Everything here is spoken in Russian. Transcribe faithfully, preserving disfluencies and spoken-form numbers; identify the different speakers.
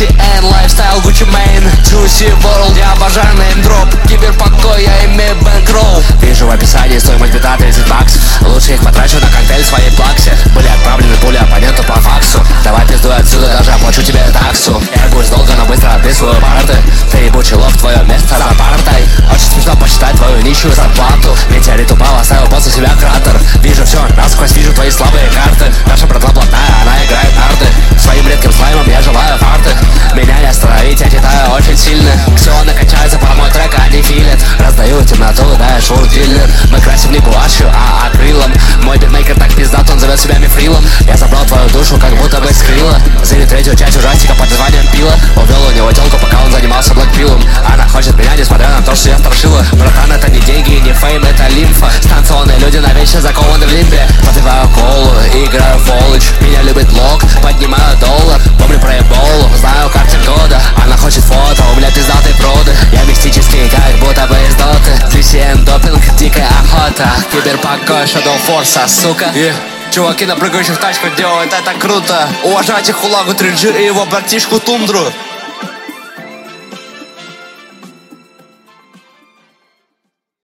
Speaker 1: Gucci and Lifestyle, Gucci Mane, Juicy World. Я обожаю неймдроп, киберпокой, я имею бэнкролл. Вижу в описании стоимость бита тридцать баксов. Лучше их потрачу на коктейль в своей плаксе. Были отправлены пули оппоненту по факсу. Давай пиздуй отсюда, даже оплачу тебе таксу. Я будешь долго, но быстро отписываю парты. Ты ебучий лох, твое место за партой. Очень смешно посчитать твою нищую зарплату. Метеорит упал, оставил после себя кратер. Вижу все, насквозь вижу твои слабые карты. Наша братва блатная, она играет нарты. Своим редким слаймом я желаю фарты. Меня не остановить, я читаю очень сильно. Ксионы качаются по мой трек, они филят. Раздаю темноту, да, я шоу дилер. Мы красим не гуашью, а акрилом. Мой битмейкер так пиздат, он зовет себя мифрилом. Я забрал твою душу, как будто бы скрила. Зели третью часть ужастика под названием Пила. Увел у него телку, пока он занимался блэкпилом. Она хочет меня, несмотря на то, что я страшила. Братан, это не деньги, не фейм, это лимфа. Станционные люди навечно закованы в лимбе. Попиваю колу и играю в фолледж. Меня любит лог, поднимаю доллар. Помню про эболу, знаю картин кода. Она хочет фото, у меня пиздатые проды. Я мистический, как будто бы из доты. ти си эн допинг, дикая охота. Киберпокой, Shadow Force, сука. Yeah. Чуваки на прыгающих тачках делают это круто. Уважайте Хулагу три джи и его братишку Тундру.